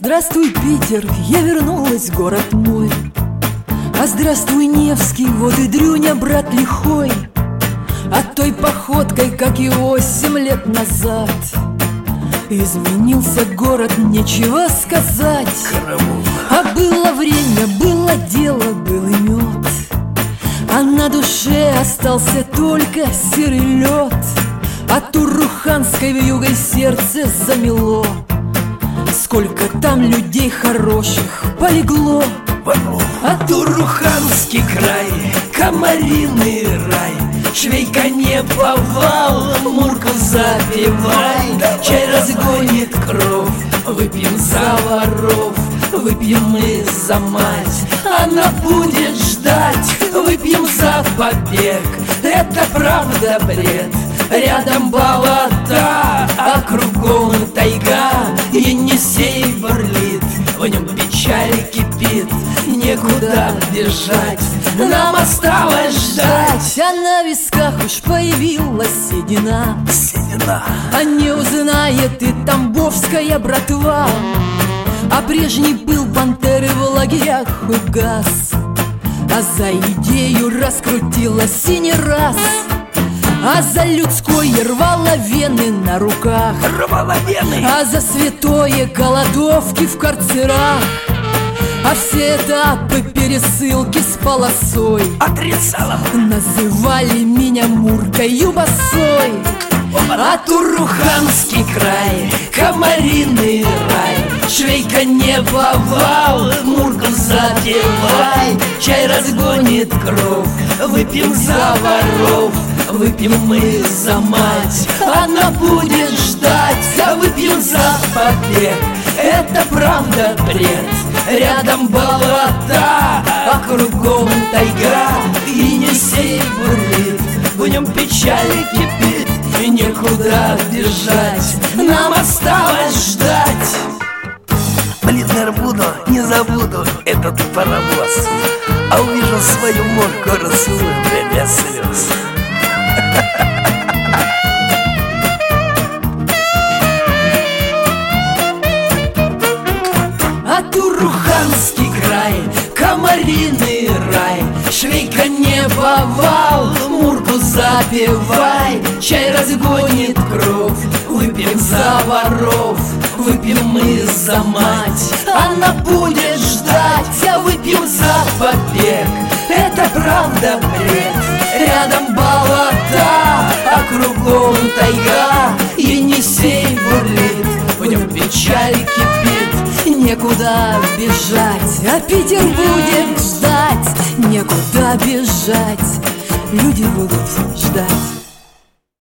здравствуй, Питер, я вернулась в город мой. А здравствуй, Невский, вот и Дрюня, брат лихой. А той походкой, как и 8 лет назад, изменился город, нечего сказать. А было время, было дело, был и мед, а на душе остался только серый лед. А Туруханской вьюгой сердце замело. Сколько там людей хороших полегло. А Туруханский край, комариный рай. Швейка не повал, Мурку запивай. Чай разгонит кровь, выпьем за воров. Выпьем мы за мать, она будет ждать. Выпьем за побег, это правда бред. Рядом болота, а кругом тайга. Енисей бурлит, в нем печаль кипит. Некуда бежать, нам осталось ждать. А на висках уж появилась седина. А не узнает и тамбовская братва. А прежний пыл пантеры в лагерях угас. А за идею раскрутилась и не раз. А за людской рвала вены на руках. А за святое голодовки в карцерах. А все этапы пересылки с полосой отрицала. Называли меня Муркою босой. А Туруханский край, комариный рай. Швейка не повал, Мурку запивай. Чай разгонит кровь, выпьем за воров. Выпьем мы за мать, она будет ждать. А выпьем за побег, это правда бред. Рядом болота, а кругом тайга. Енисей бурлит, в нем печаль кипит. И некуда бежать, нам осталось ждать. Блин, буду, не забуду этот паровоз. А увижу свою Мурку, расцелую прям без слез. А Туруханский край, комариный рай. Швейка не повал, Мурку запивай. Чай разгонит кровь, выпьем за воров. Выпьем мы за мать, она будет ждать. А выпьем за побег, это правда бред. Рядом болота, а кругом тайга. Енисей бурлит, в нем печаль кипит. Некуда бежать, а Питер будет ждать. Некуда бежать, люди будут ждать.